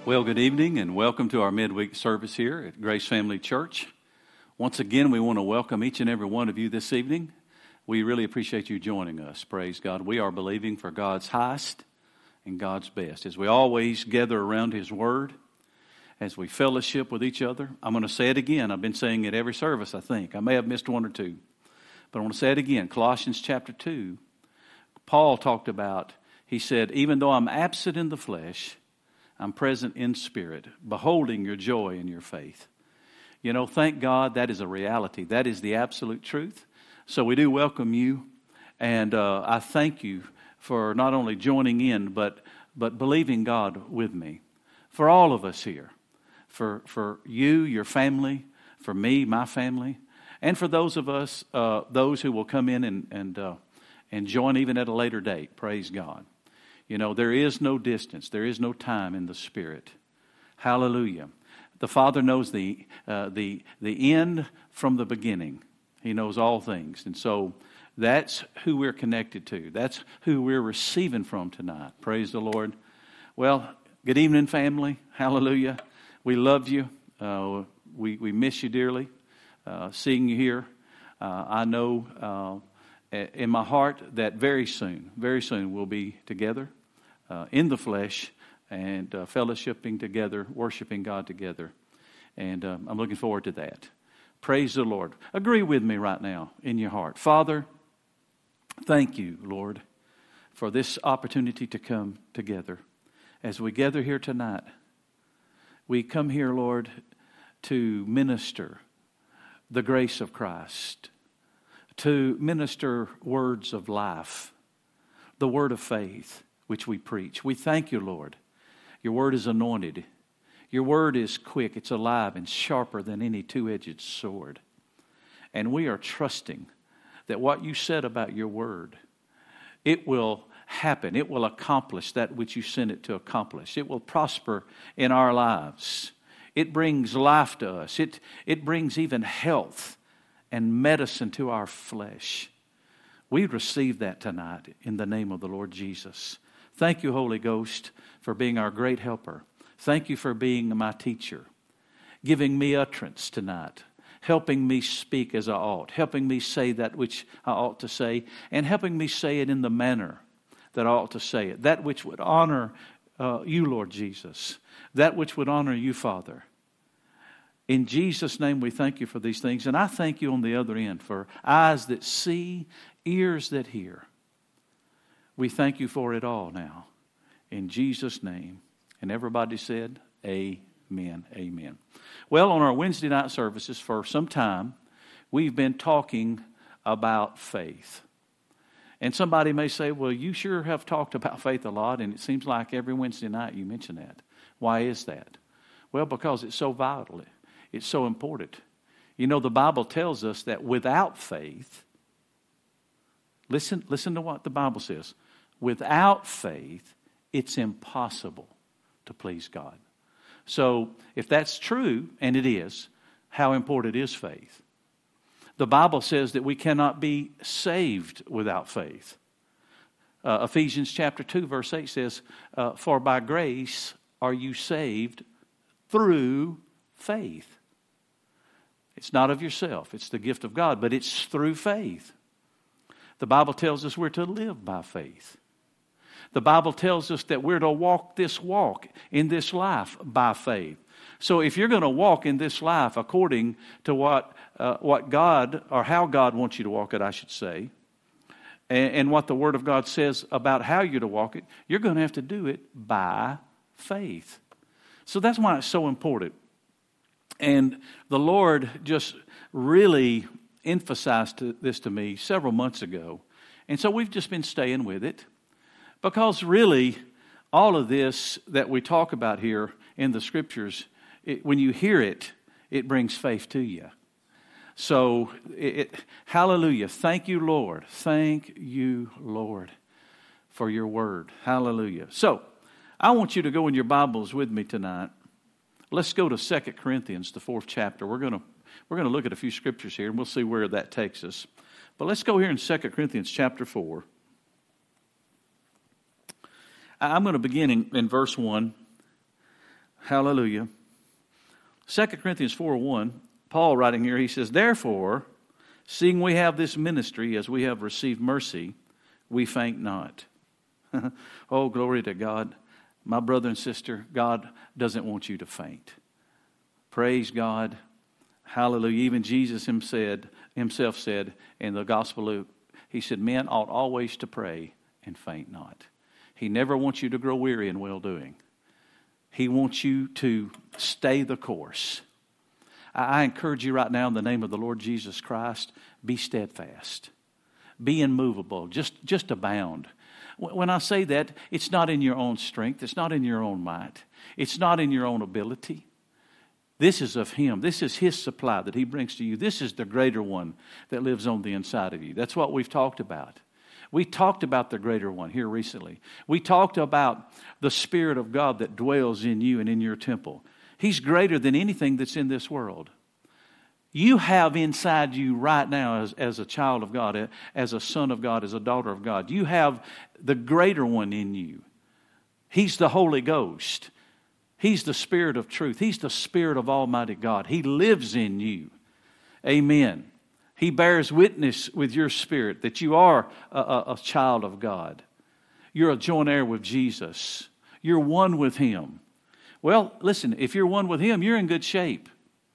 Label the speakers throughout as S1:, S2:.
S1: Well, good evening and welcome to our midweek service here at Grace Family Church. Once again, we want to welcome each and every one of you this evening. We really appreciate you joining us. Praise God. We are believing for God's highest and God's best. As we always gather around His Word, as we fellowship with each other. I'm going to say it again. I've been saying it every service, I think. I may have missed one or two. But I want to say it again. Colossians chapter 2, Paul talked about, he said, even though I'm absent in the flesh, I'm present in spirit, beholding your joy and your faith. You know, thank God that is a reality. That is the absolute truth. So we do welcome you, and I thank you for not only joining in, but believing God with me. For all of us here, for you, your family, for me, my family, and for those of us, those who will come in and join even at a later date. Praise God. You know, there is no distance. There is no time in the Spirit. Hallelujah. The Father knows the end from the beginning. He knows all things. And so that's who we're connected to. That's who we're receiving from tonight. Praise the Lord. Well, good evening, family. Hallelujah. We love you. We miss you dearly. Seeing you here. I know in my heart that very soon we'll be together in the flesh and fellowshipping together, worshiping God together. And I'm looking forward to that. Praise the Lord. Agree with me right now in your heart. Father, thank you, Lord, for this opportunity to come together. As we gather here tonight, we come here, Lord, to minister the grace of Christ, to minister words of life, the word of faith, which we preach. We thank you, Lord. Your word is anointed. Your word is quick. It's alive and sharper than any two-edged sword. And we are trusting that what you said about your word, it will happen. It will accomplish that which you sent it to accomplish. It will prosper in our lives. It brings life to us. It brings even health and medicine to our flesh. We receive that tonight in the name of the Lord Jesus. Thank you, Holy Ghost, for being our great helper. Thank you for being my teacher, giving me utterance tonight, helping me speak as I ought, helping me say that which I ought to say, and helping me say it in the manner that I ought to say it, that which would honor you, Lord Jesus, that which would honor you, Father. In Jesus' name, we thank you for these things. And I thank you on the other end for eyes that see, ears that hear. We thank you for it all now. In Jesus' name. And everybody said, amen, amen. Well, on our Wednesday night services for some time, we've been talking about faith. And somebody may say, well, you sure have talked about faith a lot, and it seems like every Wednesday night you mention that. Why is that? Well, because it's so vital. It's so important. You know, the Bible tells us that without faith, listen to what the Bible says. Without faith, it's impossible to please God. So, if that's true, and it is, how important is faith? The Bible says that we cannot be saved without faith. Ephesians chapter 2, verse 8 says, for by grace are you saved through faith. It's not of yourself. It's the gift of God, but it's through faith. The Bible tells us we're to live by faith. The Bible tells us that we're to walk this walk in this life by faith. So if you're going to walk in this life according to what God, or how God wants you to walk it, I should say, and what the Word of God says about how you're to walk it, you're going to have to do it by faith. So that's why it's so important. And the Lord just really emphasized this to me several months ago. And so we've just been staying with it. Because really, all of this that we talk about here in the Scriptures, when you hear it, it brings faith to you. So, hallelujah. Thank you, Lord. Thank you, Lord, for your word. Hallelujah. So, I want you to go in your Bibles with me tonight. Let's go to 2 Corinthians, the 4th chapter. We're going to look at a few scriptures here, and we'll see where that takes us. But let's go here in 2 Corinthians chapter 4. I'm going to begin in verse 1. Hallelujah. 2 Corinthians 4:1, Paul writing here, he says, therefore, seeing we have this ministry as we have received mercy, we faint not. Oh, glory to God. My brother and sister, God doesn't want you to faint. Praise God. Hallelujah. Even Jesus himself said in the Gospel of Luke, he said, men ought always to pray and faint not. He never wants you to grow weary in well-doing. He wants you to stay the course. I encourage you right now in the name of the Lord Jesus Christ, be steadfast. Be immovable. Just abound. When I say that, it's not in your own strength. It's not in your own might. It's not in your own ability. This is of Him. This is His supply that He brings to you. This is the greater one that lives on the inside of you. That's what we've talked about. We talked about the greater one here recently. We talked about the Spirit of God that dwells in you and in your temple. He's greater than anything that's in this world. You have inside you right now as a child of God, as a son of God, as a daughter of God, you have the greater one in you. He's the Holy Ghost. He's the Spirit of truth. He's the Spirit of Almighty God. He lives in you. Amen. He bears witness with your spirit that you are a child of God. You're a joint heir with Jesus. You're one with Him. Well, listen, if you're one with Him, you're in good shape.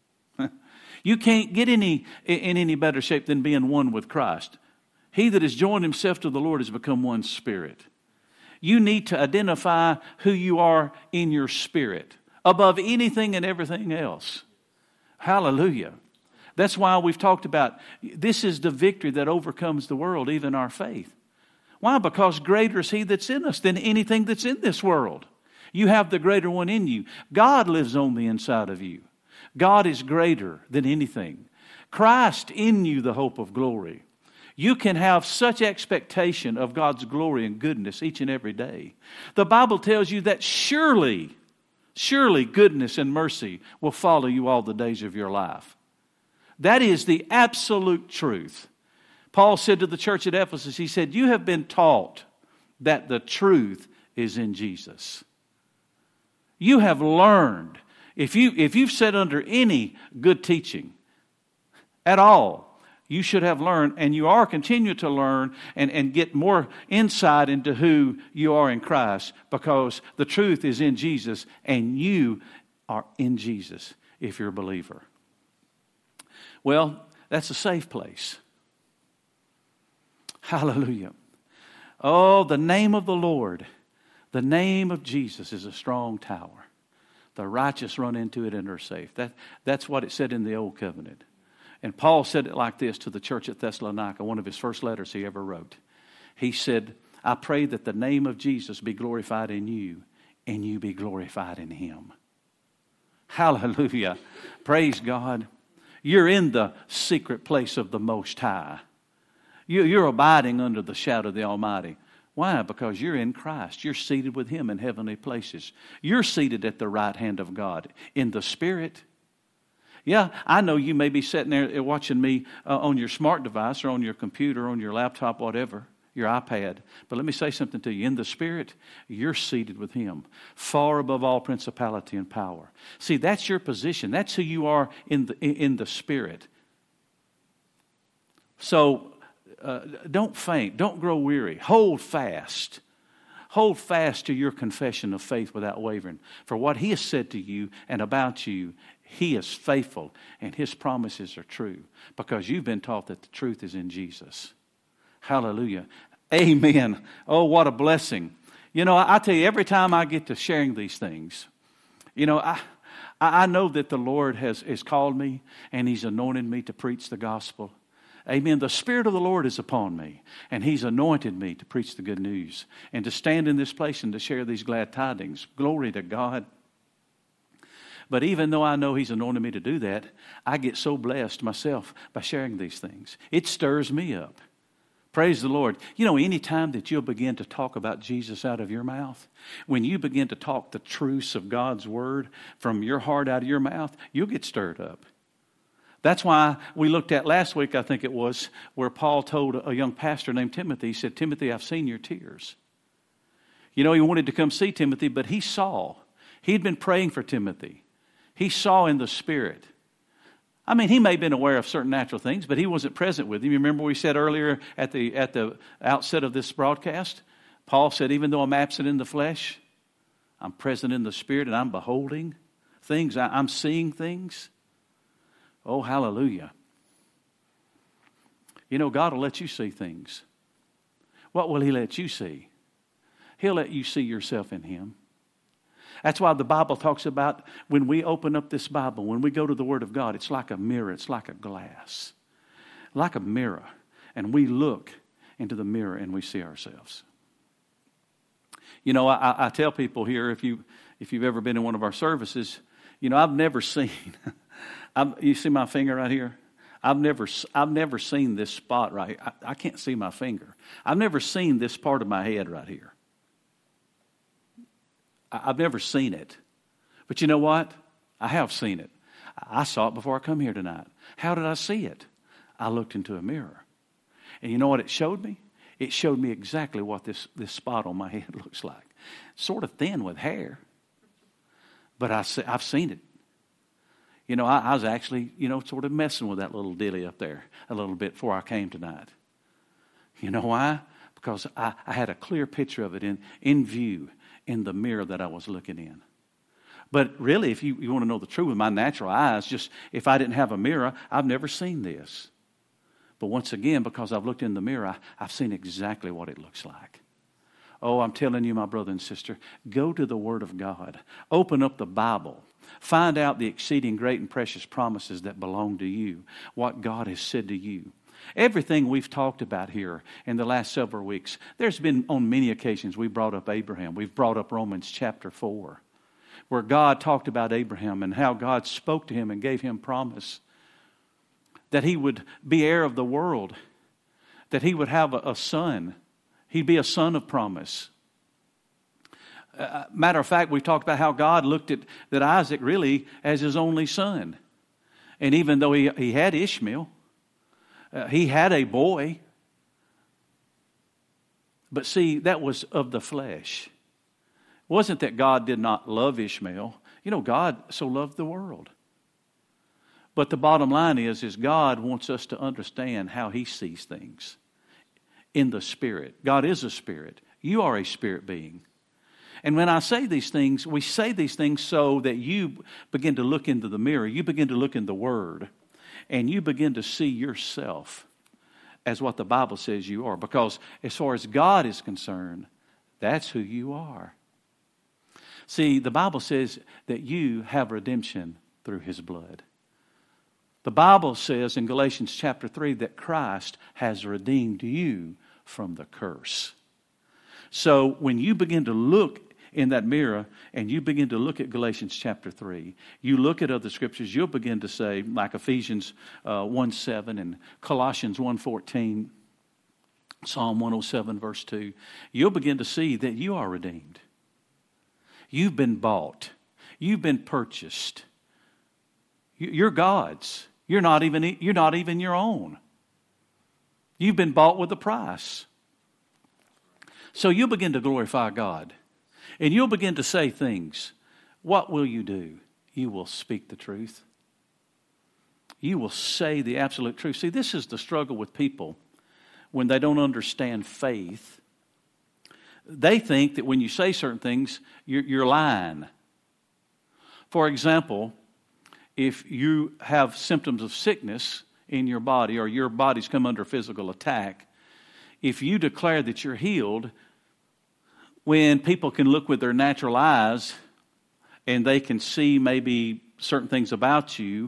S1: You can't get in any better shape than being one with Christ. He that has joined himself to the Lord has become one spirit. You need to identify who you are in your spirit above anything and everything else. Hallelujah. That's why we've talked about this is the victory that overcomes the world, even our faith. Why? Because greater is He that's in us than anything that's in this world. You have the greater one in you. God lives on the inside of you. God is greater than anything. Christ in you, the hope of glory. You can have such expectation of God's glory and goodness each and every day. The Bible tells you that surely goodness and mercy will follow you all the days of your life. That is the absolute truth. Paul said to the church at Ephesus, he said, you have been taught that the truth is in Jesus. You have learned. If you've sat under any good teaching at all, you should have learned, and you are continuing to learn and get more insight into who you are in Christ, because the truth is in Jesus and you are in Jesus if you're a believer. Well, that's a safe place. Hallelujah. Oh, the name of the Lord, the name of Jesus is a strong tower. The righteous run into it and are safe. That's what it said in the Old Covenant. And Paul said it like this to the church at Thessalonica, one of his first letters he ever wrote. He said, I pray that the name of Jesus be glorified in you and you be glorified in Him. Hallelujah. Praise God. You're in the secret place of the Most High. You're abiding under the shadow of the Almighty. Why? Because you're in Christ. You're seated with Him in heavenly places. You're seated at the right hand of God in the Spirit. Yeah, I know you may be sitting there watching me on your smart device or on your computer, on your laptop, whatever, your iPad. But let me say something to you. In the Spirit, you're seated with Him, far above all principality and power. See, that's your position. That's who you are in the Spirit. So don't faint. Don't grow weary. Hold fast. Hold fast to your confession of faith without wavering. For what He has said to you and about you, He is faithful and His promises are true, because you've been taught that the truth is in Jesus. Hallelujah. Amen. Oh, what a blessing. You know, I tell you, every time I get to sharing these things, you know, I know that the Lord has called me and He's anointed me to preach the gospel. Amen. The Spirit of the Lord is upon me, and He's anointed me to preach the good news and to stand in this place and to share these glad tidings. Glory to God. But even though I know He's anointed me to do that, I get so blessed myself by sharing these things. It stirs me up. Praise the Lord. You know, any time that you'll begin to talk about Jesus out of your mouth, when you begin to talk the truths of God's Word from your heart out of your mouth, you'll get stirred up. That's why we looked at last week, I think it was, where Paul told a young pastor named Timothy, he said, Timothy, I've seen your tears. You know, he wanted to come see Timothy, but he saw. He'd been praying for Timothy. He saw in the Spirit. I mean, he may have been aware of certain natural things, but he wasn't present with him. You remember we said earlier at the outset of this broadcast? Paul said, even though I'm absent in the flesh, I'm present in the Spirit and I'm beholding things. I'm seeing things. Oh, hallelujah. You know, God will let you see things. What will He let you see? He'll let you see yourself in Him. That's why the Bible talks about when we open up this Bible, when we go to the Word of God, it's like a mirror, it's like a glass, like a mirror. And we look into the mirror and we see ourselves. You know, I tell people here, if you've ever been in one of our services, you know, I've never seen, you see my finger right here? I've never seen this spot right here. I can't see my finger. I've never seen this part of my head right here. I've never seen it. But you know what? I have seen it. I saw it before I come here tonight. How did I see it? I looked into a mirror. And you know what it showed me? It showed me exactly what this spot on my head looks like. Sort of thin with hair. But I've seen it. You know, I was actually, you know, sort of messing with that little dilly up there a little bit before I came tonight. You know why? Because I had a clear picture of it in view in the mirror that I was looking in. But really, if you want to know the truth, with my natural eyes, just if I didn't have a mirror, I've never seen this. But once again, because I've looked in the mirror, I've seen exactly what it looks like. Oh, I'm telling you, my brother and sister, go to the Word of God. Open up the Bible. Find out the exceeding great and precious promises that belong to you, what God has said to you. Everything we've talked about here in the last several weeks, there's been on many occasions we brought up Abraham. We've brought up Romans chapter 4, where God talked about Abraham and how God spoke to him and gave him promise that he would be heir of the world, that he would have a son. He'd be a son of promise. Matter of fact, we talked about how God looked at that Isaac really as his only son. And even though he had Ishmael, he had a boy. But see, that was of the flesh. It wasn't that God did not love Ishmael. You know, God so loved the world. But the bottom line is God wants us to understand how He sees things in the Spirit. God is a spirit. You are a spirit being. And when I say these things, we say these things so that you begin to look into the mirror. You begin to look in the Word. And you begin to see yourself as what the Bible says you are. Because as far as God is concerned, that's who you are. See, the Bible says that you have redemption through His blood. The Bible says in Galatians chapter 3 that Christ has redeemed you from the curse. So when you begin to look in that mirror and you begin to look at Galatians chapter 3, you look at other scriptures, you'll begin to say, like Ephesians 1:7 and Colossians 1:14, Psalm 107 verse 2, you'll begin to see that you are redeemed. You've been bought. You've been purchased. You're God's. You're not even your own. You've been bought with a price. So you'll begin to glorify God. And you'll begin to say things. What will you do? You will speak the truth. You will say the absolute truth. See, this is the struggle with people when they don't understand faith. They think that when you say certain things, you're lying. For example, if you have symptoms of sickness in your body or your body's come under physical attack, if you declare that you're healed, when people can look with their natural eyes and they can see maybe certain things about you,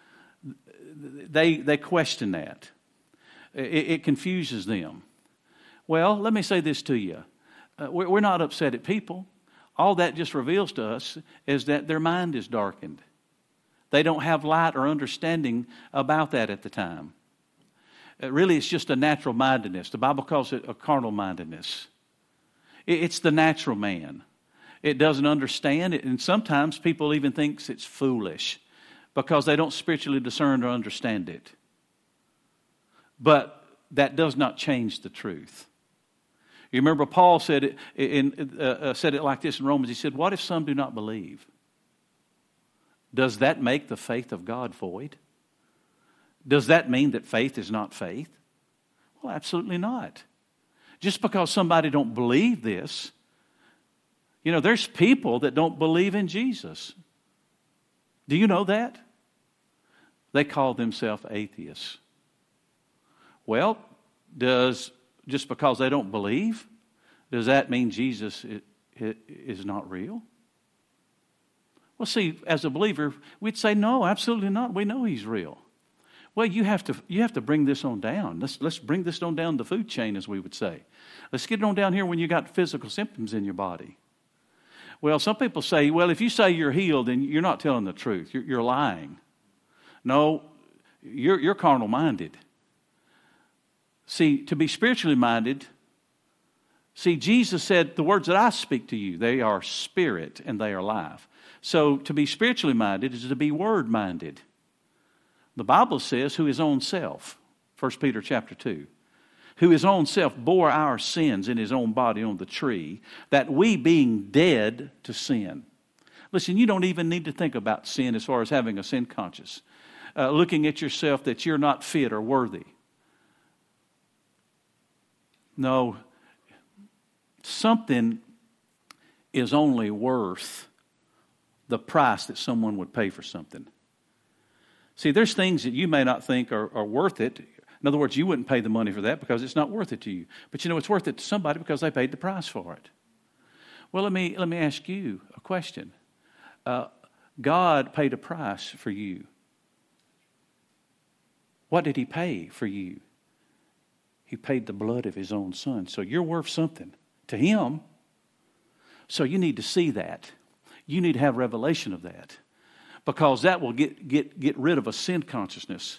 S1: they question that. It confuses them. Well, let me say this to you. We're not upset at people. All that just reveals to us is that their mind is darkened. They don't have light or understanding about that at the time. Really, it's just a natural mindedness. The Bible calls it a carnal mindedness. It's the natural man. It doesn't understand it, and sometimes people even think it's foolish because they don't spiritually discern or understand it. But that does not change the truth. You remember Paul said it like this in Romans. He said, what if some do not believe? Does that make the faith of God void? Does that mean that faith is not faith? Well, absolutely not. Just because somebody don't believe this, there's people that don't believe in Jesus. Do you know that? They call themselves atheists. Well, just because they don't believe, does that mean Jesus is not real? Well, see, as a believer, we'd say, no, absolutely not. We know he's real. Well, you have to bring this on down. Let's bring this on down the food chain, as we would say. Let's get it on down here when you got physical symptoms in your body. Well, some people say, well, if you say you're healed, then you're not telling the truth. You're lying. No, you're carnal minded. See, to be spiritually minded, Jesus said, the words that I speak to you, they are spirit and they are life. So to be spiritually minded is to be word minded. The Bible says, who his own self, 1 Peter chapter 2, who his own self bore our sins in his own body on the tree, that we being dead to sin. Listen, you don't even need to think about sin as far as having a sin conscience. Looking at yourself that you're not fit or worthy. No, something is only worth the price that someone would pay for something. See, there's things that you may not think are worth it. In other words, you wouldn't pay the money for that because it's not worth it to you. But it's worth it to somebody because they paid the price for it. Well, let me ask you a question. God paid a price for you. What did he pay for you? He paid the blood of his own son. So you're worth something to him. So you need to see that. You need to have revelation of that. Because that will get rid of a sin consciousness.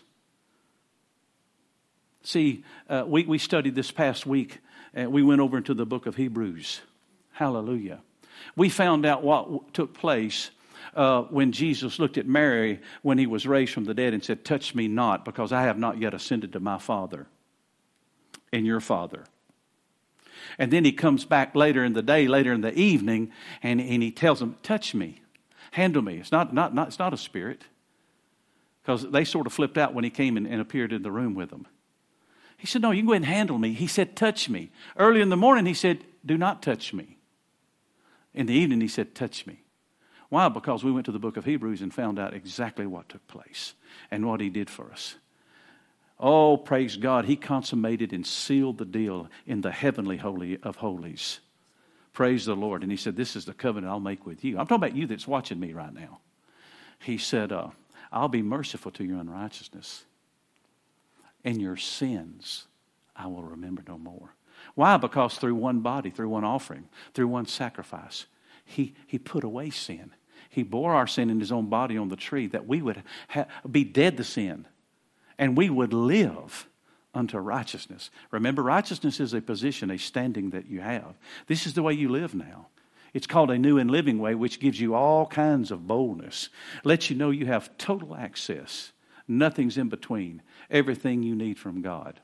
S1: See, we studied this past week, and we went over into the book of Hebrews. Hallelujah. We found out what took place when Jesus looked at Mary when he was raised from the dead and said, touch me not, because I have not yet ascended to my Father and your Father. And then he comes back later in the day, later in the evening, and he tells them, touch me, handle me. It's not a spirit, because they sort of flipped out when he came and appeared in the room with them. He said, no, you can go ahead and handle me. He said, touch me. Early in the morning, he said, do not touch me. In the evening, he said, touch me. Why? Because we went to the book of Hebrews and found out exactly what took place and what he did for us. Oh, praise God. He consummated and sealed the deal in the heavenly holy of holies. Praise the Lord. And he said, this is the covenant I'll make with you. I'm talking about you that's watching me right now. He said, I'll be merciful to your unrighteousness, and your sins I will remember no more. Why? Because through one body, through one offering, through one sacrifice, he put away sin. He bore our sin in his own body on the tree, that we would be dead to sin, and we would live unto righteousness. Remember, righteousness is a position, a standing that you have. This is the way you live now. It's called a new and living way, which gives you all kinds of boldness. Lets you know you have total access. Nothing's in between. Everything you need from God.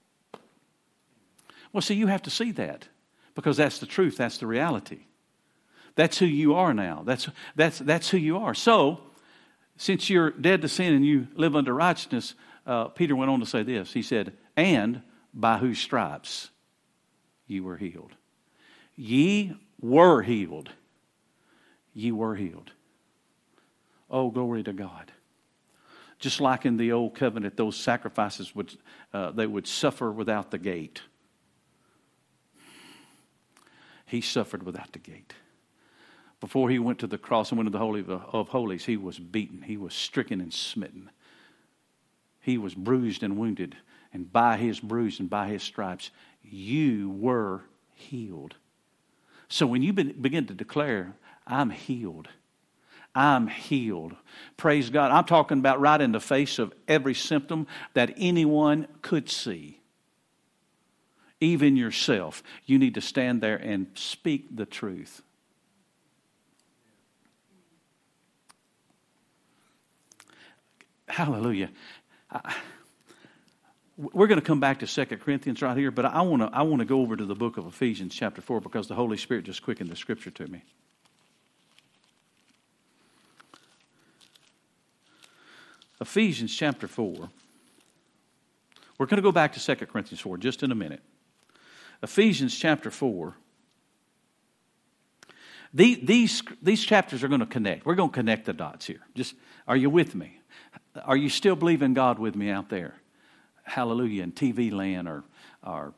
S1: Well, see, you have to see that, because that's the truth. That's the reality. That's who you are now. That's who you are. So, since you're dead to sin and you live under righteousness, Peter went on to say this. He said, and by whose stripes you were healed. Ye were healed. Ye were healed. Oh, glory to God. Just like in the old covenant, those sacrifices they would suffer without the gate. He suffered without the gate. Before he went to the cross and went to the Holy of Holies, he was beaten. He was stricken and smitten. He was bruised and wounded. And by his bruise and by his stripes, you were healed. So when you begin to declare, I'm healed. I'm healed. Praise God. I'm talking about right in the face of every symptom that anyone could see. Even yourself. You need to stand there and speak the truth. Hallelujah. We're going to come back to 2 Corinthians right here, but I want to go over to the book of Ephesians chapter 4 because the Holy Spirit just quickened the scripture to me. Ephesians chapter 4. We're going to go back to 2 Corinthians 4 just in a minute. Ephesians chapter 4. These chapters are going to connect. We're going to connect the dots here. Just, are you with me? Are you still believing God with me out there? Hallelujah. In TV land or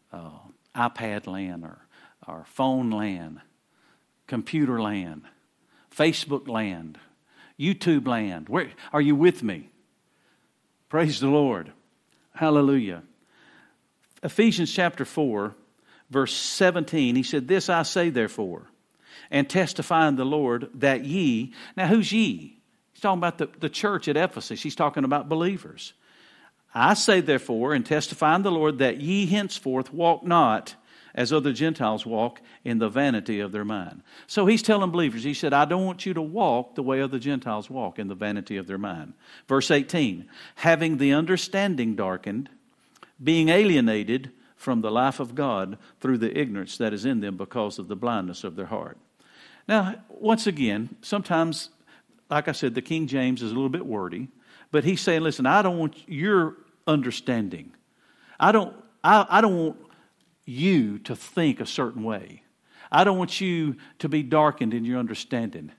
S1: iPad land or phone land, computer land, Facebook land, YouTube land. Where are you with me? Praise the Lord. Hallelujah. Ephesians chapter 4, verse 17, he said, "This I say therefore, and testify in the Lord that ye," now who's ye? He's talking about the church at Ephesus. He's talking about believers. "I say therefore, and testify in the Lord, that ye henceforth walk not as other Gentiles walk in the vanity of their mind." So he's telling believers, he said, I don't want you to walk the way other Gentiles walk in the vanity of their mind. Verse 18, "Having the understanding darkened, being alienated from the life of God through the ignorance that is in them because of the blindness of their heart." Now, once again, sometimes, like I said, the King James is a little bit wordy, but he's saying, listen, I don't want your understanding. I don't want you to think a certain way. I don't want you to be darkened in your understanding.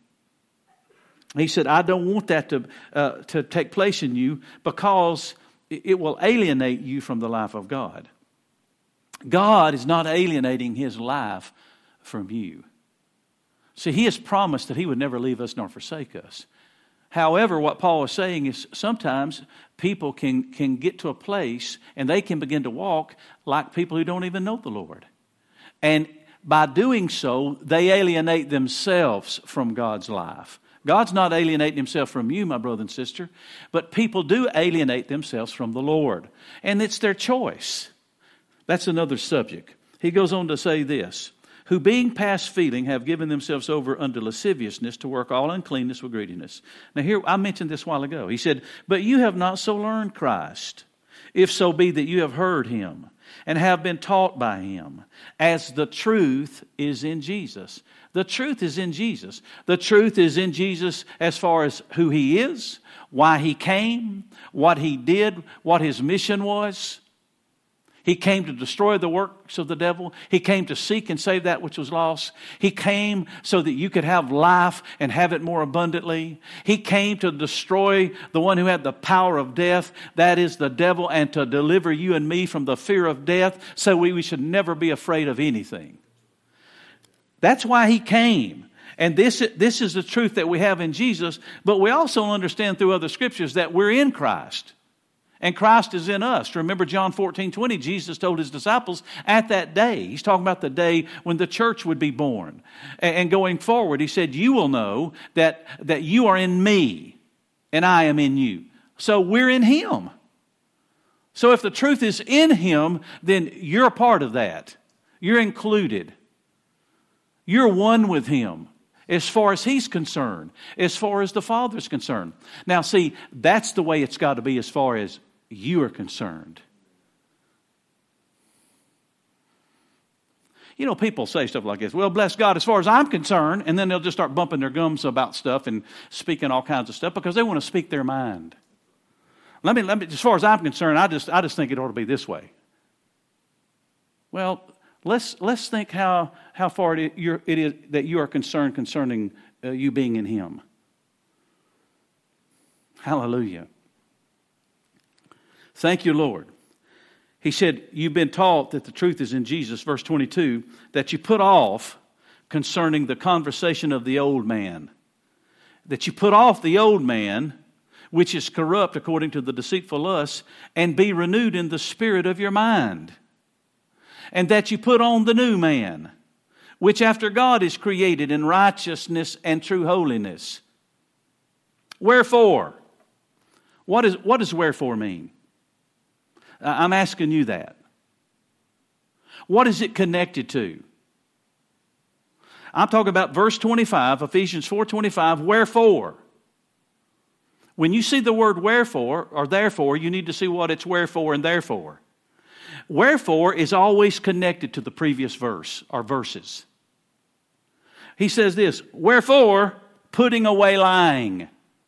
S1: He said, I don't want that to take place in you because it will alienate you from the life of God. God is not alienating His life from you. See, He has promised that He would never leave us nor forsake us. However, what Paul is saying is sometimes people can get to a place and they can begin to walk like people who don't even know the Lord. And by doing so, they alienate themselves from God's life. God's not alienating Himself from you, my brother and sister, but people do alienate themselves from the Lord. And it's their choice. That's another subject. He goes on to say this, "Who being past feeling have given themselves over unto lasciviousness to work all uncleanness with greediness." Now here, I mentioned this a while ago. He said, "But you have not so learned Christ, if so be that you have heard Him and have been taught by Him, as the truth is in Jesus." The truth is in Jesus. The truth is in Jesus as far as who He is, why He came, what He did, what His mission was. He came to destroy the works of the devil. He came to seek and save that which was lost. He came so that you could have life and have it more abundantly. He came to destroy the one who had the power of death, that is the devil, and to deliver you and me from the fear of death so we should never be afraid of anything. That's why He came. And this is the truth that we have in Jesus, but we also understand through other scriptures that we're in Christ. And Christ is in us. Remember John 14:20, Jesus told His disciples at that day, He's talking about the day when the church would be born. And going forward, He said, you will know that you are in me and I am in you. So we're in Him. So if the truth is in Him, then you're a part of that. You're included. You're one with Him as far as He's concerned, as far as the Father's concerned. Now see, that's the way it's got to be as far as you are concerned. You know, people say stuff like this, well, bless God as far as I'm concerned, and then they'll just start bumping their gums about stuff and speaking all kinds of stuff because they want to speak their mind. Let me, as far as I'm concerned, I just think it ought to be this way. Well, let's think how far it is that you are concerned concerning you being in Him. Hallelujah. Thank you, Lord. He said, you've been taught that the truth is in Jesus, verse 22, that you put off concerning the conversation of the old man. That you put off the old man, which is corrupt according to the deceitful lusts, and be renewed in the spirit of your mind. And that you put on the new man, which after God is created in righteousness and true holiness. Wherefore? What does wherefore mean? I'm asking you that. What is it connected to? I'm talking about verse 25, Ephesians 4:25, wherefore? When you see the word wherefore or therefore, you need to see what it's wherefore and therefore. Wherefore is always connected to the previous verse or verses. He says this, wherefore, putting away lying.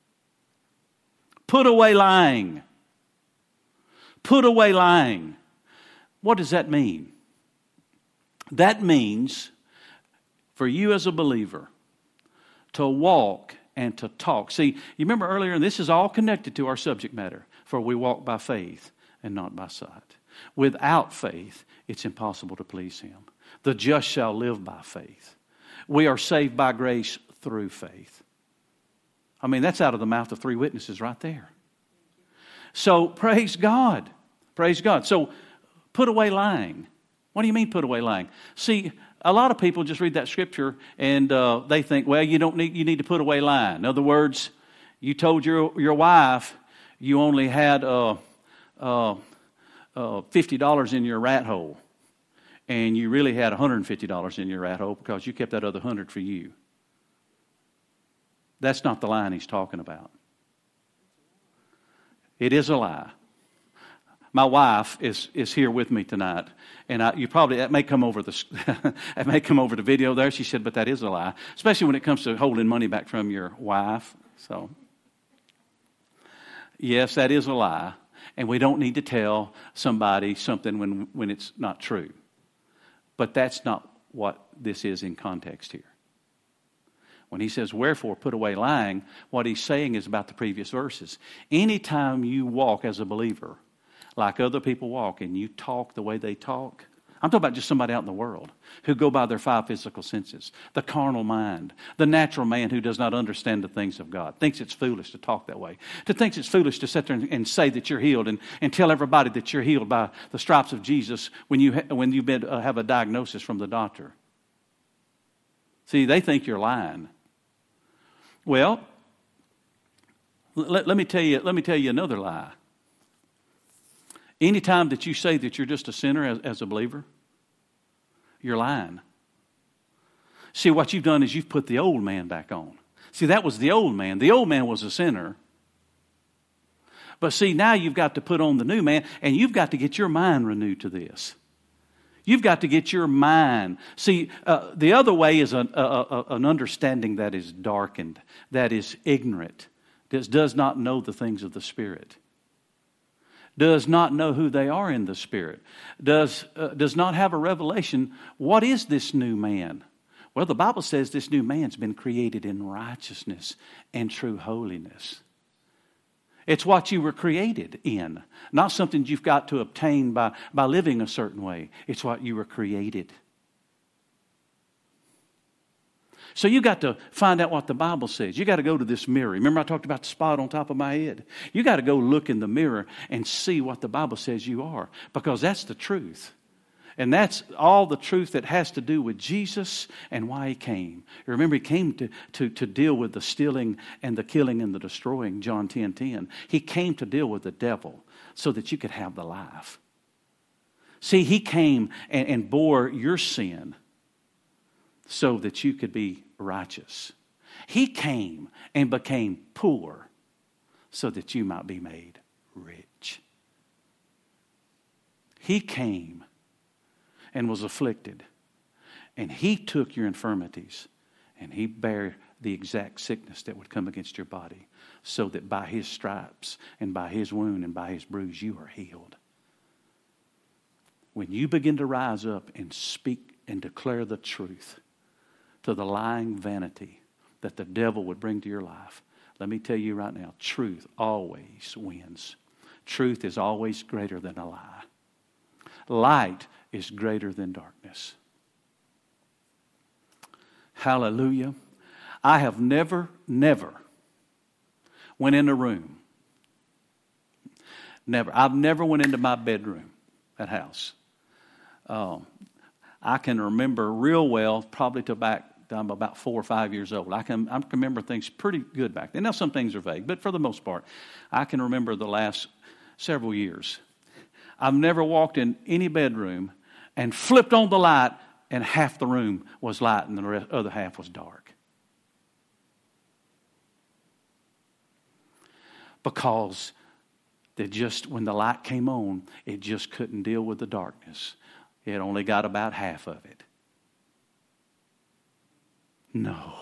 S1: Put away lying. Put away lying. What does that mean? That means for you as a believer to walk and to talk. See, you remember earlier, and this is all connected to our subject matter, for we walk by faith and not by sight. Without faith, it's impossible to please Him. The just shall live by faith. We are saved by grace through faith. I mean, that's out of the mouth of three witnesses right there. So, praise God. Praise God. So, put away lying. What do you mean put away lying? See, a lot of people just read that scripture and they think, well, you need to put away lying. In other words, you told your wife you only had $50 in your rat hole, and you really had $150 in your rat hole because you kept that other $100 for you. That's not the line he's talking about. It is a lie. My wife is here with me tonight, and that may come over it may come over the video there. She said, but that is a lie, especially when it comes to holding money back from your wife. So, yes, that is a lie, and we don't need to tell somebody something when it's not true. But that's not what this is in context here. When he says, wherefore, put away lying, what he's saying is about the previous verses. Anytime you walk as a believer, like other people walk, and you talk the way they talk, I'm talking about just somebody out in the world who go by their five physical senses, the carnal mind, the natural man who does not understand the things of God, thinks it's foolish to talk that way, thinks it's foolish to sit there and say that you're healed and tell everybody that you're healed by the stripes of Jesus when you have a diagnosis from the doctor. See, they think you're lying. Well, let me tell you another lie. Anytime that you say that you're just a sinner as a believer, you're lying. See, what you've done is you've put the old man back on. See, that was the old man. The old man was a sinner. But see, now you've got to put on the new man, and you've got to get your mind renewed to this. You've got to get your mind. See, the other way is an understanding that is darkened, that is ignorant, that does not know the things of the Spirit, does not know who they are in the Spirit, does not have a revelation. What is this new man? Well, the Bible says this new man's been created in righteousness and true holiness. It's what you were created in, not something you've got to obtain by living a certain way. It's what you were created. So you got to find out what the Bible says. You got to go to this mirror. Remember I talked about the spot on top of my head? You got to go look in the mirror and see what the Bible says you are, because that's the truth. And that's all the truth that has to do with Jesus and why He came. Remember, He came to deal with the stealing and the killing and the destroying, John 10:10. He came to deal with the devil so that you could have the life. See, He came and bore your sin so that you could be righteous. He came and became poor so that you might be made rich. He came and was afflicted, and He took your infirmities, and He bare the exact sickness that would come against your body, so that by His stripes and by His wound and by His bruise you are healed. When you begin to rise up and speak and declare the truth to the lying vanity that the devil would bring to your life, let me tell you right now, truth always wins. Truth is always greater than a lie. Light is greater than darkness. Hallelujah. I have never went in a room. Never. I've never went into my bedroom at house. I can remember real well, probably till back I'm about 4 or 5 years old. I can remember things pretty good back then. Now some things are vague, but for the most part, I can remember the last several years. I've never walked in any bedroom and flipped on the light and half the room was light and the other half was dark. because when the light came on, it just couldn't deal with the darkness. It only got about half of it. No.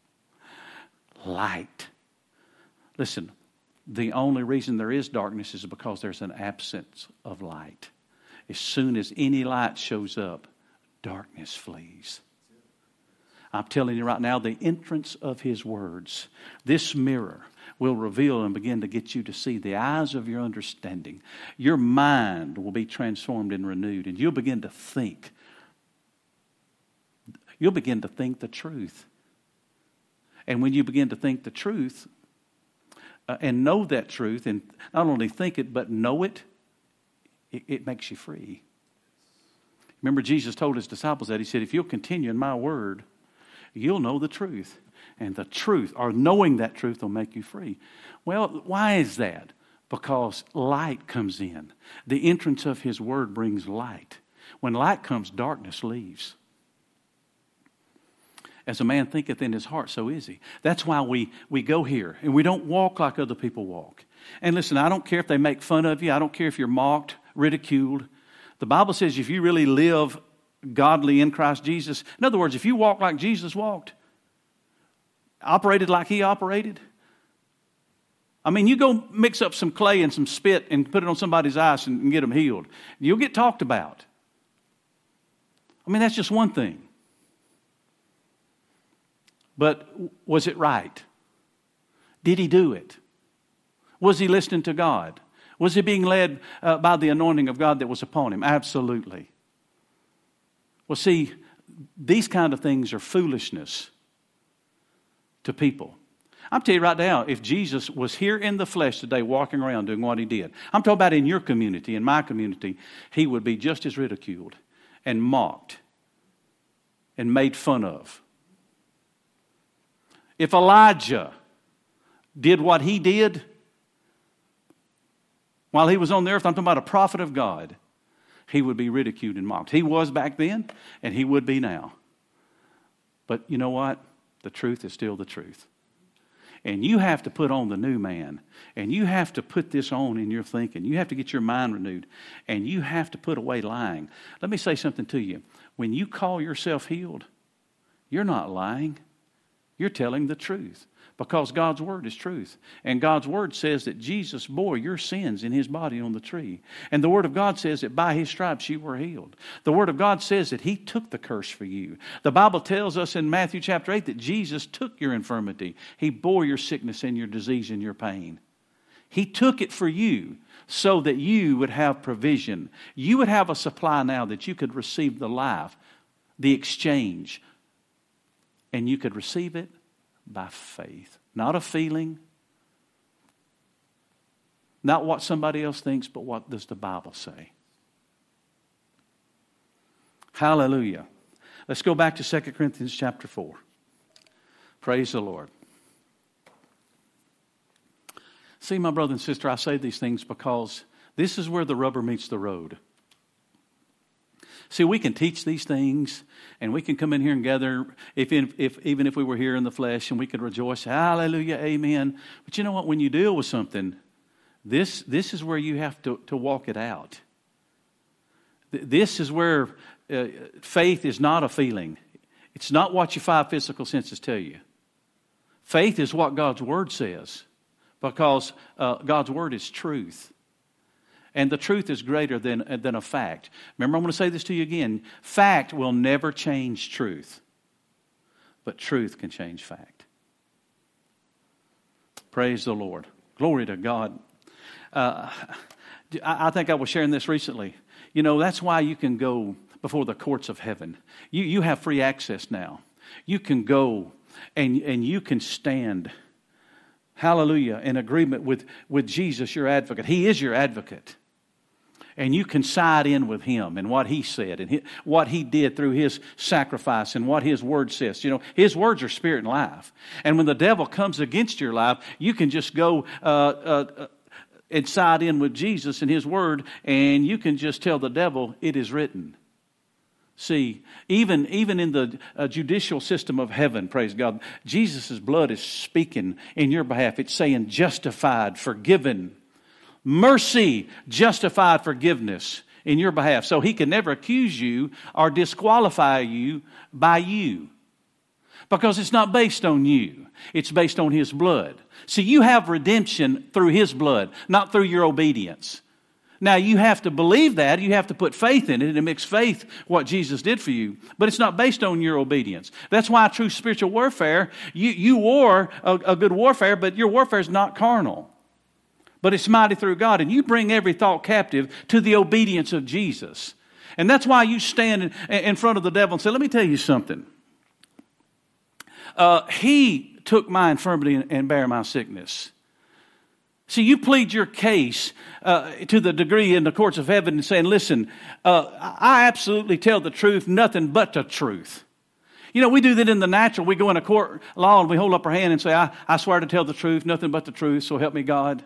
S1: Light. Listen, the only reason there is darkness is because there's an absence of light. As soon as any light shows up, darkness flees. I'm telling you right now, the entrance of His words, this mirror, will reveal and begin to get you to see the eyes of your understanding. Your mind will be transformed and renewed, and you'll begin to think. You'll begin to think the truth. And when you begin to think the truth and know that truth, and not only think it, but know it, it makes you free. Remember, Jesus told His disciples that. He said, if you'll continue in my word, you'll know the truth. And the truth, or knowing that truth, will make you free. Well, why is that? Because light comes in. The entrance of His word brings light. When light comes, darkness leaves. As a man thinketh in his heart, so is he. That's why we go here. And we don't walk like other people walk. And listen, I don't care if they make fun of you. I don't care if you're mocked, ridiculed. The Bible says if you really live godly in Christ Jesus, in other words, if you walk like Jesus walked, operated like He operated. I mean, you go mix up some clay and some spit and put it on somebody's eyes and get them healed. You'll get talked about. I mean, that's just one thing. But was it right? Did he do it? Was he listening to God? Was he being led by the anointing of God that was upon him? Absolutely. Well, see, these kind of things are foolishness to people. I'm telling you right now, if Jesus was here in the flesh today walking around doing what He did, I'm talking about in your community, in my community, He would be just as ridiculed and mocked and made fun of. If Elijah did what he did while he was on the earth, I'm talking about a prophet of God, he would be ridiculed and mocked. He was back then, and he would be now. But you know what? The truth is still the truth. And you have to put on the new man. And you have to put this on in your thinking. You have to get your mind renewed. And you have to put away lying. Let me say something to you. When you call yourself healed, you're not lying. You're telling the truth. Because God's Word is truth. And God's Word says that Jesus bore your sins in His body on the tree. And the Word of God says that by His stripes you were healed. The Word of God says that He took the curse for you. The Bible tells us in Matthew chapter 8 that Jesus took your infirmity. He bore your sickness and your disease and your pain. He took it for you so that you would have provision. You would have a supply now that you could receive the life, the exchange. And you could receive it by faith. Not a feeling. Not what somebody else thinks, but what does the Bible say? Hallelujah. Let's go back to 2 Corinthians chapter 4. Praise the Lord. See, my brother and sister, I say these things because this is where the rubber meets the road. See, we can teach these things, and we can come in here and gather, even if we were here in the flesh, and we could rejoice, hallelujah, amen. But you know what? When you deal with something, this is where you have to walk it out. This is where faith is not a feeling. It's not what your five physical senses tell you. Faith is what God's Word says, because God's Word is truth. And the truth is greater than a fact. Remember, I'm going to say this to you again. Fact will never change truth. But truth can change fact. Praise the Lord. Glory to God. I think I was sharing this recently. You know, that's why you can go before the courts of heaven. You have free access now. You can go and you can stand, hallelujah, in agreement with Jesus, your advocate. He is your advocate. And you can side in with Him and what He said and what He did through His sacrifice and what His Word says. You know, His words are spirit and life. And when the devil comes against your life, you can just go and side in with Jesus and His Word, and you can just tell the devil, it is written. See, even in the judicial system of heaven, praise God, Jesus' blood is speaking in your behalf. It's saying justified, forgiven, mercy, justified, forgiveness in your behalf. So He can never accuse you or disqualify you by you. Because it's not based on you. It's based on His blood. See, you have redemption through His blood, not through your obedience. Now, you have to believe that. You have to put faith in it and mix faith what Jesus did for you. But it's not based on your obedience. That's why true spiritual warfare, you war a good warfare, but your warfare is not carnal. But it's mighty through God. And you bring every thought captive to the obedience of Jesus. And that's why you stand in front of the devil and say, let me tell you something. He took my infirmity and bare my sickness. See, you plead your case to the degree in the courts of heaven and saying, listen, I absolutely tell the truth, nothing but the truth. You know, we do that in the natural. We go in a court of law and we hold up our hand and say, I swear to tell the truth, nothing but the truth, so help me God.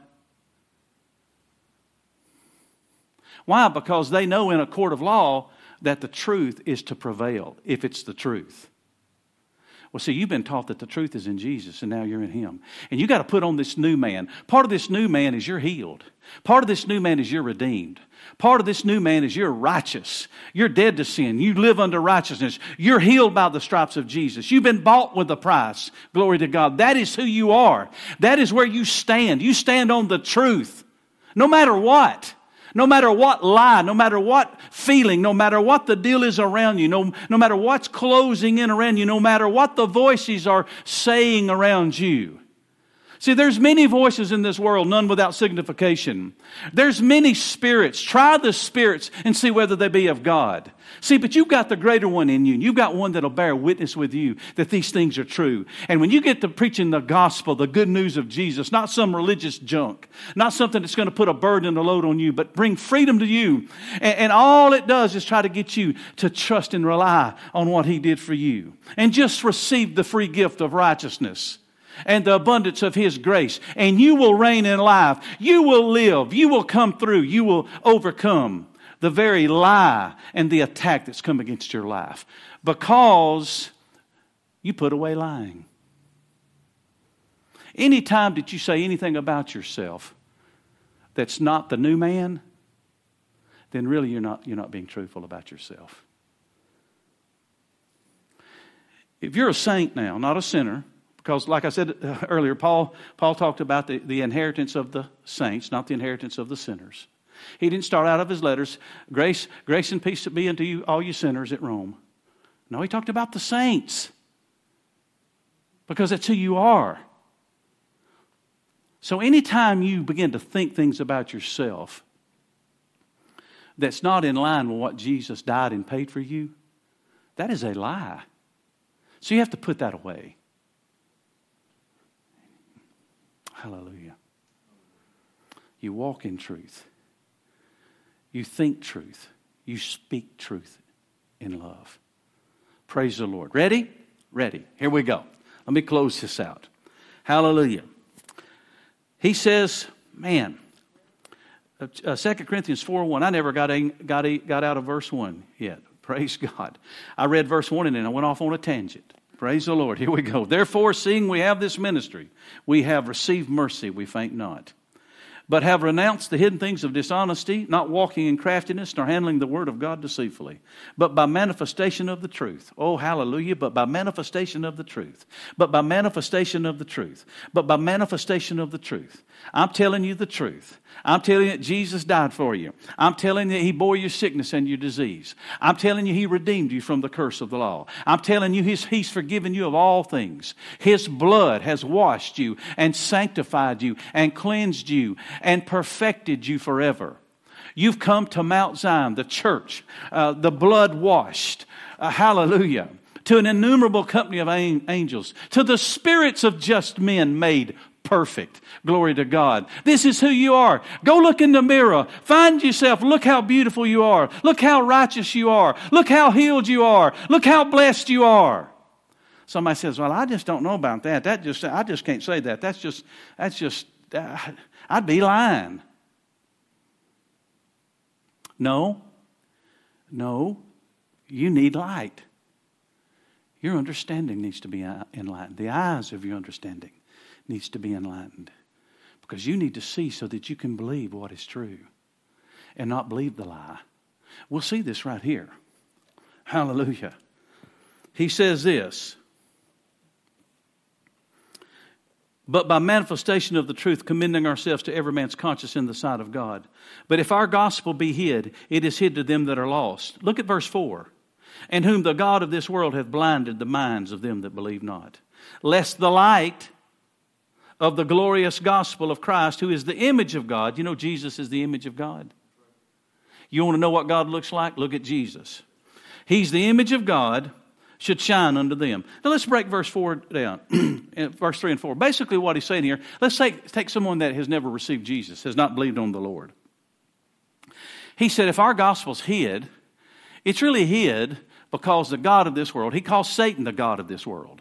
S1: Why? Because they know in a court of law that the truth is to prevail if it's the truth. Well, see, you've been taught that the truth is in Jesus, and now you're in Him. And you got to put on this new man. Part of this new man is you're healed. Part of this new man is you're redeemed. Part of this new man is you're righteous. You're dead to sin. You live under righteousness. You're healed by the stripes of Jesus. You've been bought with a price. Glory to God. That is who you are. That is where you stand. You stand on the truth. No matter what. No matter what lie, no matter what feeling, no matter what the deal is around you, no matter what's closing in around you, no matter what the voices are saying around you. See, there's many voices in this world, none without signification. There's many spirits. Try the spirits and see whether they be of God. See, but you've got the greater one in you. You've got one that'll bear witness with you that these things are true. And when you get to preaching the gospel, the good news of Jesus, not some religious junk, not something that's going to put a burden and a load on you, but bring freedom to you. And all it does is try to get you to trust and rely on what He did for you. And just receive the free gift of righteousness and the abundance of His grace. And you will reign in life. You will live. You will come through. You will overcome the very lie and the attack that's come against your life. Because you put away lying. Anytime that you say anything about yourself that's not the new man, then really you're not being truthful about yourself. If you're a saint now, not a sinner, because like I said earlier, Paul talked about the inheritance of the saints, not the inheritance of the sinners. He didn't start out of his letters, grace and peace be unto you, all you sinners at Rome. No, he talked about the saints. Because that's who you are. So anytime you begin to think things about yourself that's not in line with what Jesus died and paid for you, that is a lie. So you have to put that away. Hallelujah. You walk in truth. You think truth. You speak truth in love. Praise the Lord. Ready? Ready. Here we go. Let me close this out. Hallelujah. He says, man, 2 Corinthians 4:1. I never got out of verse 1 yet. Praise God. I read verse 1 and then I went off on a tangent. Praise the Lord. Here we go. Therefore, seeing we have this ministry, we have received mercy, we faint not. But have renounced the hidden things of dishonesty, not walking in craftiness, nor handling the word of God deceitfully, but by manifestation of the truth. Oh, hallelujah. But by manifestation of the truth. But by manifestation of the truth. But by manifestation of the truth. I'm telling you the truth. I'm telling you that Jesus died for you. I'm telling you that He bore your sickness and your disease. I'm telling you He redeemed you from the curse of the law. I'm telling you He's forgiven you of all things. His blood has washed you and sanctified you and cleansed you and perfected you forever. You've come to Mount Zion, the church, the blood washed. Hallelujah. To an innumerable company of angels. To the spirits of just men made perfect. Glory to God. This is who you are. Go look in the mirror. Find yourself. Look how beautiful you are. Look how righteous you are. Look how healed you are. Look how blessed you are. Somebody says, well, I just don't know about that. I just can't say that. That's just, I'd be lying. No, You need light. Your understanding needs to be enlightened. The eyes of your understanding needs to be enlightened. Because you need to see so that you can believe what is true and not believe the lie. We'll see this right here. Hallelujah. He says this. But by manifestation of the truth, commending ourselves to every man's conscience in the sight of God. But if our gospel be hid, it is hid to them that are lost. Look at verse 4. And whom the God of this world hath blinded the minds of them that believe not. Lest the light of the glorious gospel of Christ, who is the image of God. You know Jesus is the image of God. You want to know what God looks like? Look at Jesus. He's the image of God, should shine unto them. Now let's break verse 4 down. Verse 3 and 4. Basically what he's saying here, let's take someone that has never received Jesus, has not believed on the Lord. He said if our gospel's hid, it's really hid because the God of this world, he calls Satan the God of this world.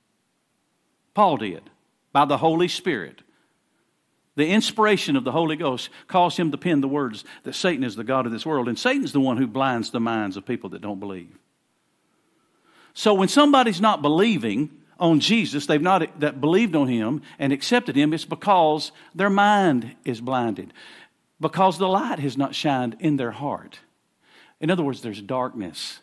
S1: Paul did, by the Holy Spirit. The inspiration of the Holy Ghost caused him to pen the words that Satan is the God of this world. And Satan's the one who blinds the minds of people that don't believe. So when somebody's not believing on Jesus, they've not that believed on him and accepted him, it's because their mind is blinded. Because the light has not shined in their heart. In other words, there's darkness.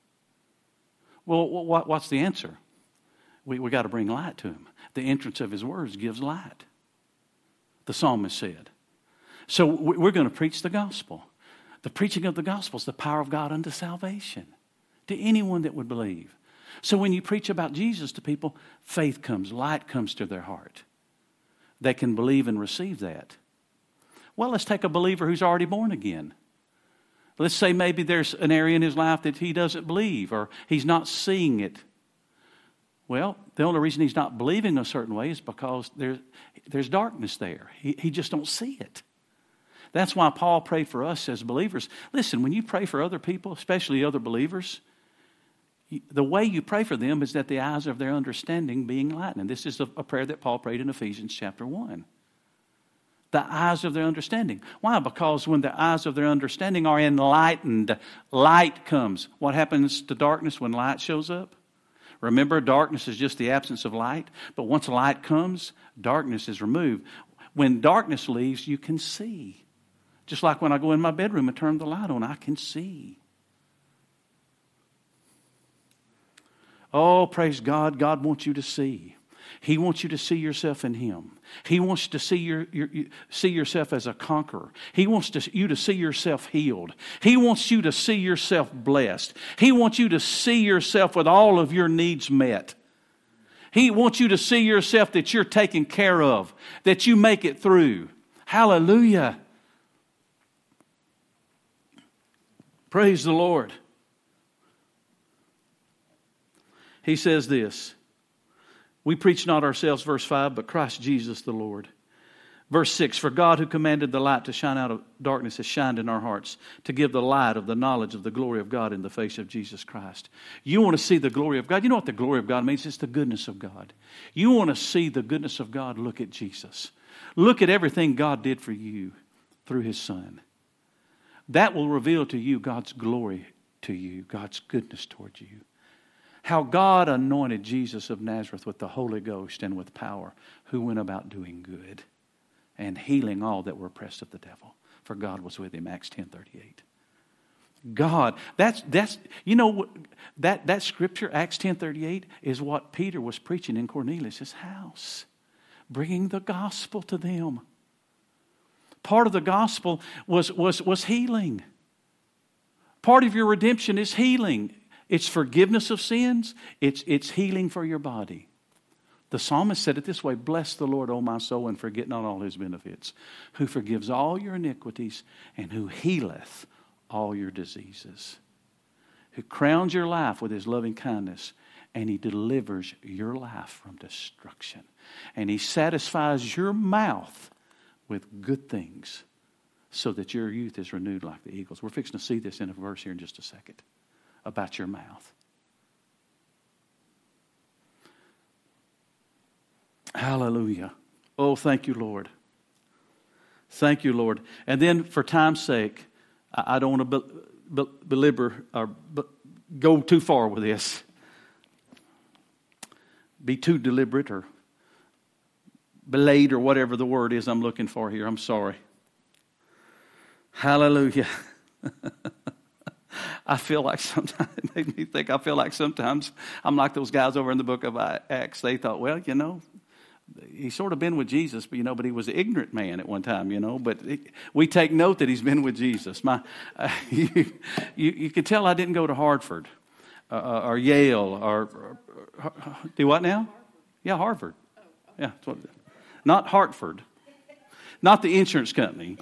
S1: Well, what's the answer? We got to bring light to him. The entrance of his words gives light. The psalmist said. So we're going to preach the gospel. The preaching of the gospel is the power of God unto salvation to anyone that would believe. So when you preach about Jesus to people, faith comes, light comes to their heart. They can believe and receive that. Well, let's take a believer who's already born again. Let's say maybe there's an area in his life that he doesn't believe or he's not seeing it. Well, the only reason he's not believing a certain way is because there's darkness there. He just don't see it. That's why Paul prayed for us as believers. Listen, when you pray for other people, especially other believers, the way you pray for them is that the eyes of their understanding be enlightened. And this is a prayer that Paul prayed in Ephesians chapter 1. The eyes of their understanding. Why? Because when the eyes of their understanding are enlightened, light comes. What happens to darkness when light shows up? Remember, darkness is just the absence of light. But once light comes, darkness is removed. When darkness leaves, you can see. Just like when I go in my bedroom and turn the light on, I can see. Oh, praise God. God wants you to see. He wants you to see yourself in Him. He wants to see see yourself as a conqueror. He wants you to see yourself healed. He wants you to see yourself blessed. He wants you to see yourself with all of your needs met. He wants you to see yourself that you're taken care of, that you make it through. Hallelujah. Praise the Lord. He says this. We preach not ourselves, verse 5, but Christ Jesus the Lord. Verse 6, for God who commanded the light to shine out of darkness has shined in our hearts to give the light of the knowledge of the glory of God in the face of Jesus Christ. You want to see the glory of God? You know what the glory of God means? It's the goodness of God. You want to see the goodness of God? Look at Jesus. Look at everything God did for you through His Son. That will reveal to you God's glory to you, God's goodness towards you. How God anointed Jesus of Nazareth with the Holy Ghost and with power, who went about doing good and healing all that were oppressed of the devil. For God was with him, Acts 10:38. God, that's you know, that scripture, Acts 10:38, is what Peter was preaching in Cornelius' house, bringing the gospel to them. Part of the gospel was healing. Part of your redemption is healing. It's forgiveness of sins. It's healing for your body. The psalmist said it this way, bless the Lord, O my soul, and forget not all His benefits, who forgives all your iniquities and who healeth all your diseases, who crowns your life with His loving kindness, and He delivers your life from destruction. And He satisfies your mouth with good things so that your youth is renewed like the eagles. We're fixing to see this in a verse here in just a second. About your mouth. Hallelujah. Oh, thank you, Lord. Thank you, Lord. And then for time's sake, I don't want to belabor or go too far with this, be too deliberate or belayed or whatever the word is I'm looking for here. I'm sorry. Hallelujah. I feel like sometimes, it made me think, I feel like sometimes I'm like those guys over in the book of Acts. They thought, well, he's sort of been with Jesus, but he was an ignorant man at one time, But we take note that he's been with Jesus. You could tell I didn't go to Hartford or Yale or do what now? Yeah, Harvard. Yeah, not Hartford, not the insurance company.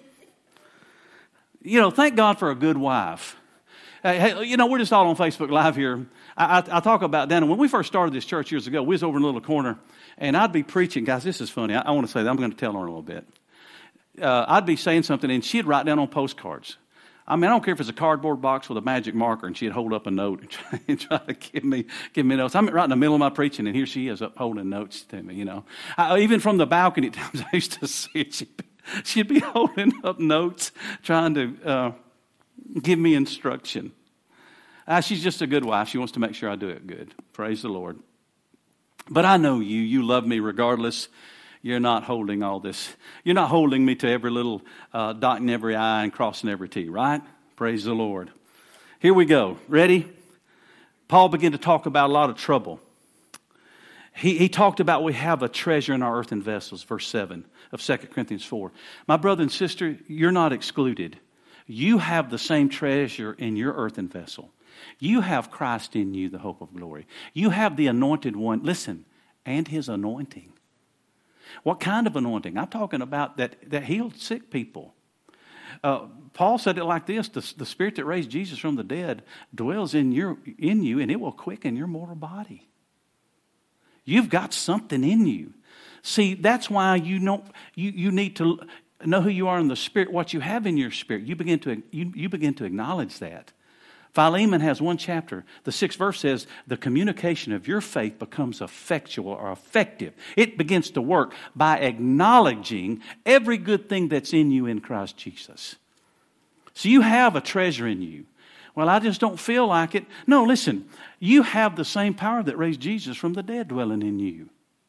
S1: Thank God for a good wife. Hey, we're just all on Facebook Live here. I talk about Dana. When we first started this church years ago, we was over in a little corner, and I'd be preaching. Guys, this is funny. I want to say that. I'm going to tell her a little bit. I'd be saying something, and she'd write down on postcards. I don't care if it's a cardboard box with a magic marker, and she'd hold up a note and try to give me notes. I'm right in the middle of my preaching, and here she is up holding notes to me, even from the balcony at times, I used to see it. She'd be holding up notes, trying to give me instruction. She's just a good wife. She wants to make sure I do it good. Praise the Lord. But I know you. You love me regardless. You're not holding all this. You're not holding me to every little dotting every I and crossing every T, right? Praise the Lord. Here we go. Ready? Paul began to talk about a lot of trouble. He talked about we have a treasure in our earthen vessels, verse 7 of 2 Corinthians 4. My brother and sister, you're not excluded. You have the same treasure in your earthen vessel. You have Christ in you, the hope of glory. You have the anointed one, listen, and his anointing. What kind of anointing? I'm talking about that healed sick people. Paul said it like this: the Spirit that raised Jesus from the dead dwells in you, and it will quicken your mortal body. You've got something in you. See, that's why you need to know who you are in the Spirit, what you have in your spirit. You begin to acknowledge that. Philemon has one chapter. The 6th verse says, the communication of your faith becomes effectual or effective. It begins to work by acknowledging every good thing that's in you in Christ Jesus. So you have a treasure in you. Well, I just don't feel like it. No, listen. You have the same power that raised Jesus from the dead dwelling in you.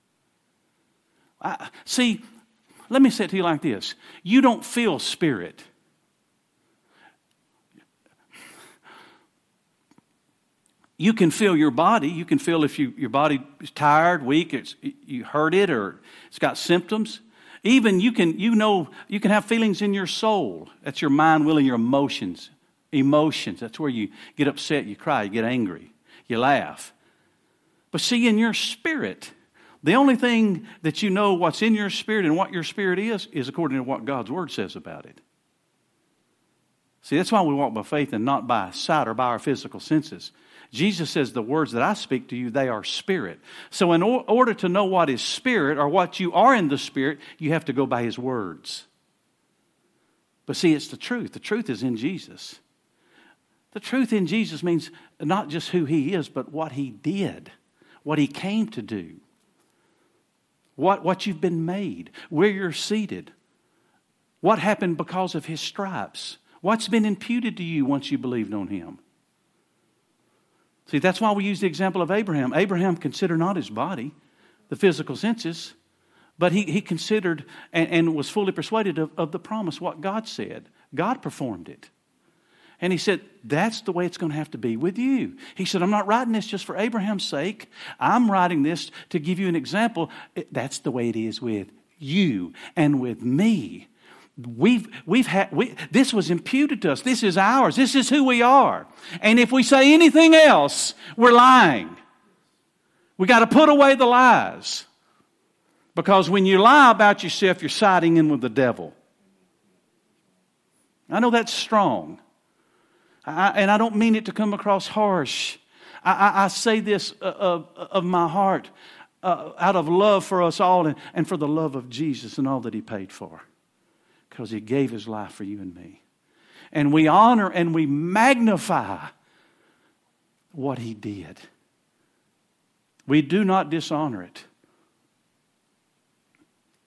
S1: See, let me say it to you like this. You don't feel spirit. You can feel your body. You can feel if your body is tired, weak, you hurt it, or it's got symptoms. Even you can have feelings in your soul. That's your mind, will, and your emotions. Emotions. That's where you get upset, you cry, you get angry, you laugh. But see, in your spirit, the only thing that you know what's in your spirit and what your spirit is according to what God's Word says about it. See, that's why we walk by faith and not by sight or by our physical senses. Jesus says, the words that I speak to you, they are spirit. So in order to know what is spirit or what you are in the Spirit, you have to go by His words. But see, it's the truth. The truth is in Jesus. The truth in Jesus means not just who He is, but what He did, what He came to do, what you've been made, where you're seated, what happened because of His stripes, what's been imputed to you once you believed on Him. See, that's why we use the example of Abraham. Abraham considered not his body, the physical senses, but he considered and was fully persuaded of the promise, what God said. God performed it. And he said, that's the way it's going to have to be with you. He said, I'm not writing this just for Abraham's sake. I'm writing this to give you an example. That's the way it is with you and with me. This was imputed to us. This is ours. This is who we are. And if we say anything else, we're lying. We got to put away the lies. Because when you lie about yourself, you're siding in with the devil. I know that's strong. And I don't mean it to come across harsh. I say this of my heart out of love for us all and for the love of Jesus and all that He paid for. Because He gave His life for you and me. And we honor and we magnify what He did. We do not dishonor it.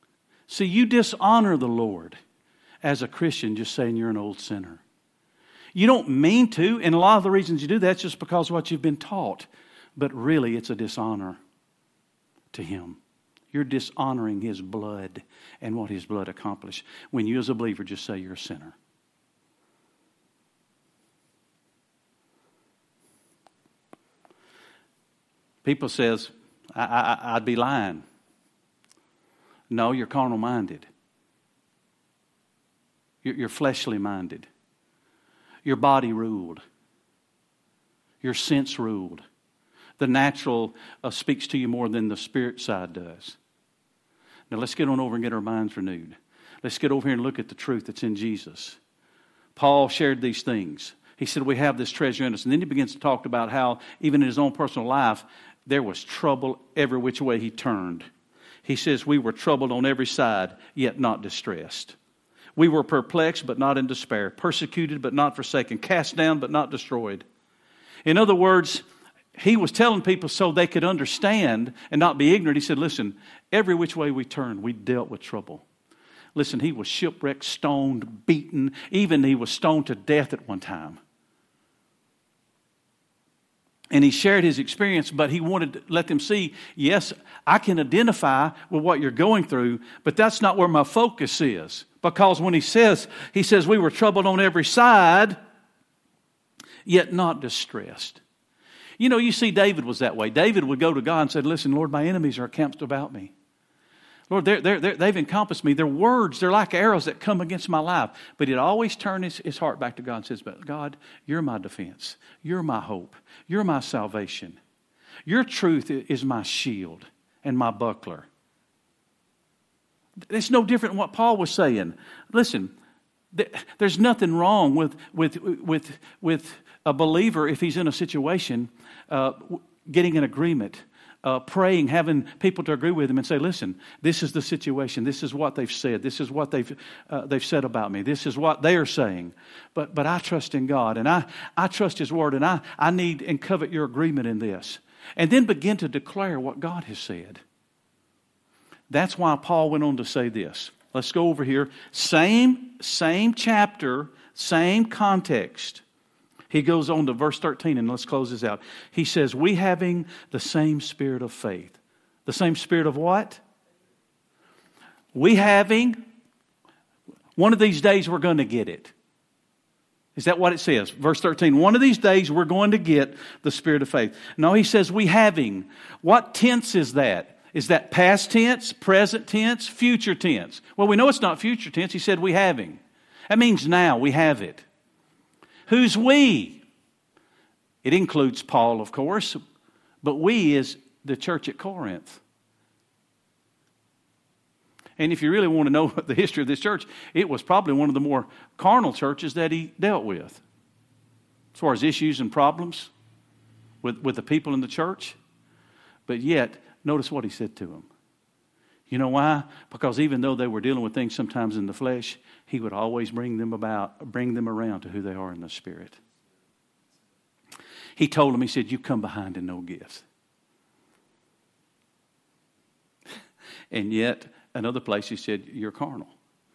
S1: See, you dishonor the Lord as a Christian just saying you're an old sinner. You don't mean to, and a lot of the reasons you do that is just because of what you've been taught. But really, it's a dishonor to Him. You're dishonoring His blood and what His blood accomplished when you as a believer just say you're a sinner. People says, I'd be lying. No, you're carnal minded. You're fleshly minded. Your body ruled. Your sense ruled. The natural speaks to you more than the spirit side does. Now let's get on over and get our minds renewed. Let's get over here and look at the truth that's in Jesus. Paul shared these things. He said we have this treasure in us. And then he begins to talk about how even in his own personal life, there was trouble every which way he turned. He says we were troubled on every side, yet not distressed. We were perplexed, but not in despair. Persecuted, but not forsaken. Cast down, but not destroyed. In other words, he was telling people so they could understand and not be ignorant. He said, listen, every which way we turned, we dealt with trouble. Listen, he was shipwrecked, stoned, beaten. Even he was stoned to death at one time. And he shared his experience, but he wanted to let them see, yes, I can identify with what you're going through, but that's not where my focus is. Because when he says we were troubled on every side, yet not distressed. You know, you see David was that way. David would go to God and say, listen, Lord, my enemies are encamped about me. Lord, they've encompassed me. Their words, they're like arrows that come against my life. But he'd always turn his heart back to God and says, but God, you're my defense. You're my hope. You're my salvation. Your truth is my shield and my buckler. It's no different than what Paul was saying. Listen, there's nothing wrong with a believer if he's in a situation, getting an agreement, praying, having people to agree with him and say, listen, this is the situation. This is what they've said. This is what they've said about me. This is what they are saying. But I trust in God, and I trust His Word, and I need and covet your agreement in this. And then begin to declare what God has said. That's why Paul went on to say this. Let's go over here. Same chapter, same context. He goes on to verse 13, and let's close this out. He says, we having the same spirit of faith. The same spirit of what? We having, one of these days we're going to get it. Is that what it says? Verse 13, one of these days we're going to get the spirit of faith. No, he says we having. What tense is that? Is that past tense, present tense, future tense? Well, we know it's not future tense. He said we having. That means now we have it. Who's we? It includes Paul, of course, but we is the church at Corinth. And if you really want to know the history of this church, it was probably one of the more carnal churches that he dealt with. As far as issues and problems with the people in the church. But yet, notice what he said to them. You know why? Because even though they were dealing with things sometimes in the flesh, he would always bring them around to who they are in the Spirit. He told them, he said, you come behind in no gifts. And yet, another place he said, you're carnal.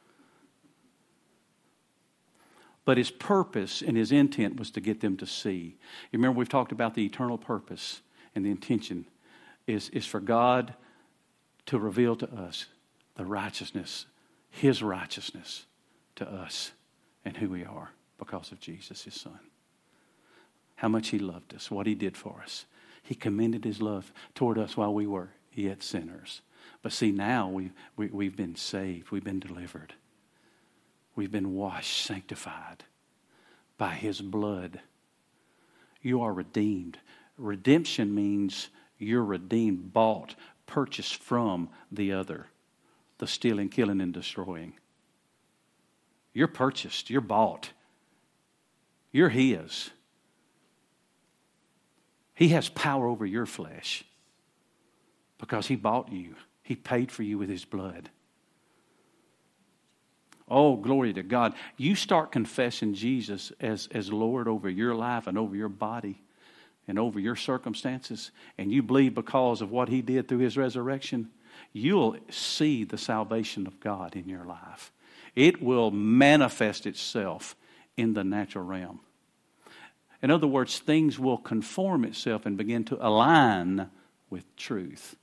S1: But his purpose and his intent was to get them to see. You remember we've talked about the eternal purpose and the intention is for God to reveal to us the righteousness, His righteousness to us and who we are because of Jesus, His Son. How much He loved us, what He did for us. He commended His love toward us while we were yet sinners. But see, now we've been saved. We've been delivered. We've been washed, sanctified by His blood. You are redeemed. Redemption means you're redeemed, bought, purchased from the other, the stealing, killing, and destroying. You're purchased. You're bought. You're His. He has power over your flesh because He bought you. He paid for you with His blood. Oh, glory to God. You start confessing Jesus as Lord over your life and over your body and over your circumstances, and you believe because of what He did through His resurrection, you'll see the salvation of God in your life. It will manifest itself in the natural realm. In other words, things will conform itself and begin to align with truth.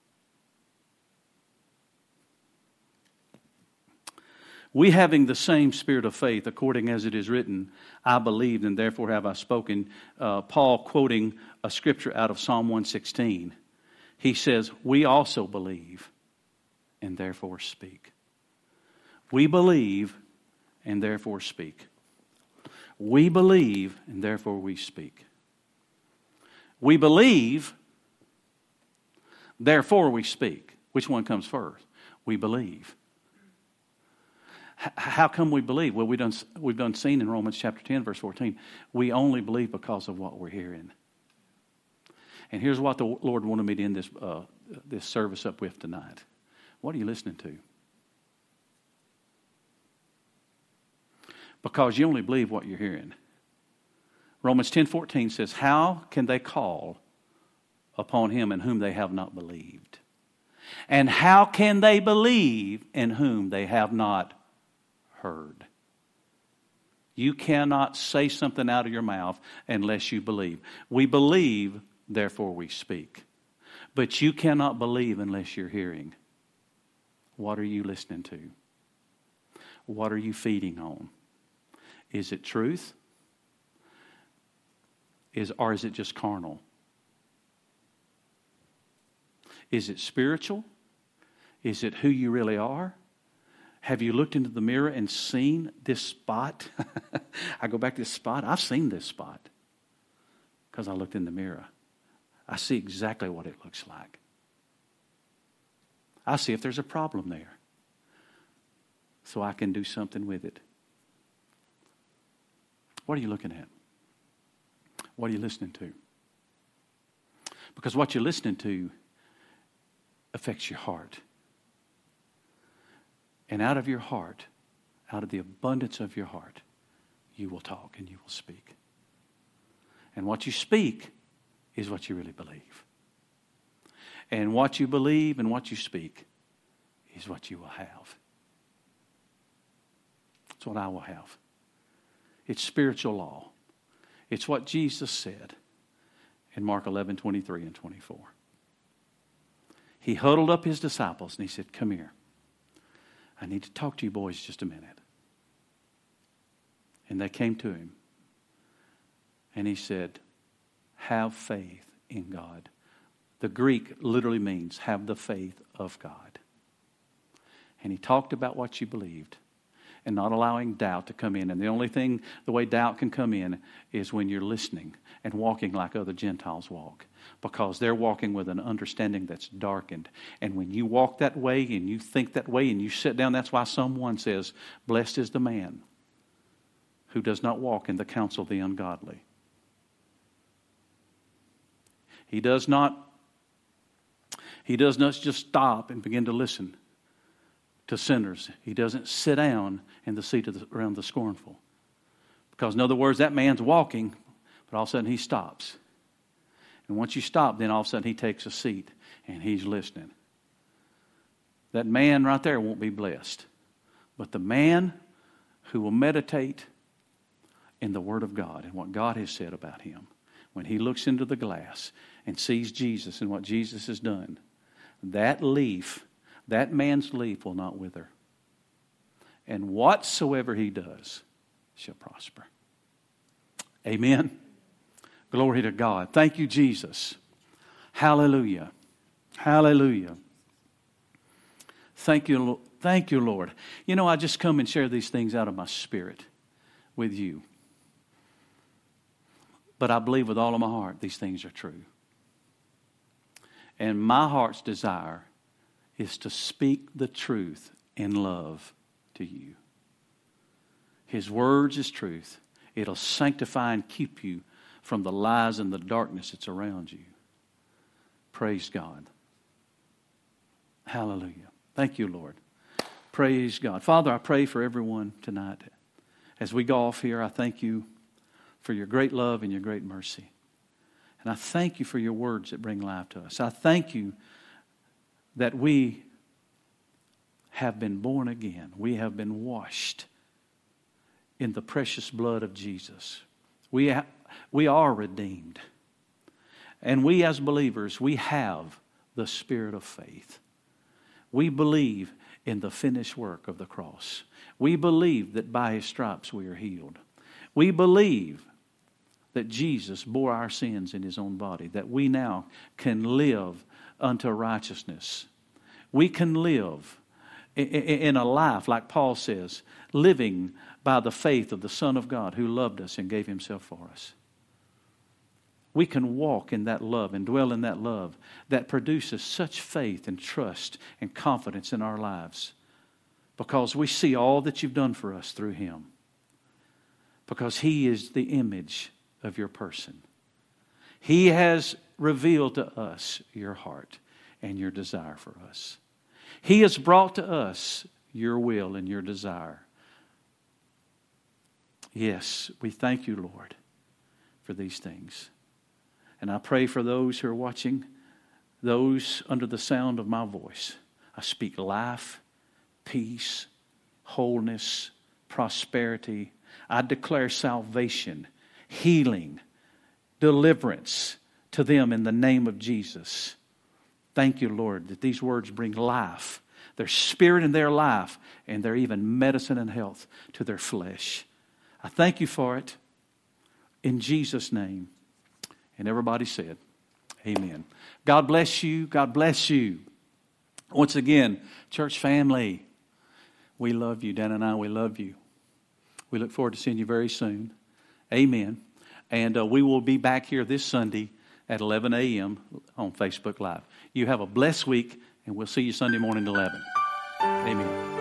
S1: We having the same spirit of faith, according as it is written, I believed and therefore have I spoken. Paul quoting a scripture out of Psalm 116. He says, we also believe and therefore speak. We believe and therefore speak. We believe and therefore we speak. We believe, therefore we speak. Which one comes first? We believe. How come we believe? Well, we've done seen in Romans chapter 10, verse 14. We only believe because of what we're hearing. And here's what the Lord wanted me to end this service up with tonight. What are you listening to? Because you only believe what you're hearing. Romans 10:14 says, how can they call upon him in whom they have not believed? And how can they believe in whom they have not heard? You cannot say something out of your mouth unless you believe. We believe, therefore we speak. But you cannot believe unless you're hearing. What are you listening to? What are you feeding on? Is it truth? Or is it just carnal? Is it spiritual? Is it who you really are? Have you looked into the mirror and seen this spot? I go back to this spot. I've seen this spot because I looked in the mirror. I see exactly what it looks like. I see if there's a problem there so I can do something with it. What are you looking at? What are you listening to? Because what you're listening to affects your heart. And out of your heart, out of the abundance of your heart, you will talk and you will speak. And what you speak is what you really believe. And what you believe and what you speak is what you will have. It's what I will have. It's spiritual law. It's what Jesus said in Mark 11:23 and 24. He huddled up his disciples and he said, come here. I need to talk to you boys just a minute. And they came to him. And he said, have faith in God. The Greek literally means have the faith of God. And he talked about what you believed and not allowing doubt to come in. And the way doubt can come in is when you're listening and walking like other Gentiles walk. Because they're walking with an understanding that's darkened. And when you walk that way and you think that way and you sit down, that's why someone says, blessed is the man who does not walk in the counsel of the ungodly. He does not just stop and begin to listen to sinners. He doesn't sit down in the seat around the scornful. Because in other words, that man's walking, but all of a sudden he stops. And once you stop, then all of a sudden he takes a seat and he's listening. That man right there won't be blessed. But the man who will meditate in the Word of God and what God has said about him, when he looks into the glass and sees Jesus and what Jesus has done, that man's leaf will not wither. And whatsoever he does shall prosper. Amen. Glory to God. Thank you, Jesus. Hallelujah. Hallelujah. Thank you, Lord. You know, I just come and share these things out of my spirit with you. But I believe with all of my heart these things are true. And my heart's desire is to speak the truth in love to you. His words is truth. It'll sanctify and keep you from the lies and the darkness that's around you. Praise God. Hallelujah. Thank you, Lord. Praise God. Father, I pray for everyone tonight. As we go off here, I thank you for your great love and your great mercy. And I thank you for your words that bring life to us. I thank you that we have been born again. We have been washed in the precious blood of Jesus. We we are redeemed. And we as believers, we have the spirit of faith. We believe in the finished work of the cross. We believe that by His stripes we are healed. We believe that Jesus bore our sins in His own body, that we now can live unto righteousness. We can live in a life, like Paul says, living by the faith of the Son of God who loved us and gave Himself for us. We can walk in that love and dwell in that love that produces such faith and trust and confidence in our lives, because we see all that You've done for us through Him. Because He is the image of your person. He has revealed to us your heart and your desire for us. He has brought to us your will and your desire. Yes, we thank You, Lord, for these things. And I pray for those who are watching, those under the sound of my voice. I speak life, peace, wholeness, prosperity. I declare salvation, healing, deliverance to them in the name of Jesus. Thank You, Lord, that these words bring life. There's spirit in their life, and they're even medicine and health to their flesh. I thank You for it. In Jesus' name. And everybody said, amen. God bless you. God bless you. Once again, church family, we love you. Dan and I, we love you. We look forward to seeing you very soon. Amen. And we will be back here this Sunday at 11 a.m. on Facebook Live. You have a blessed week, and we'll see you Sunday morning at 11. Amen.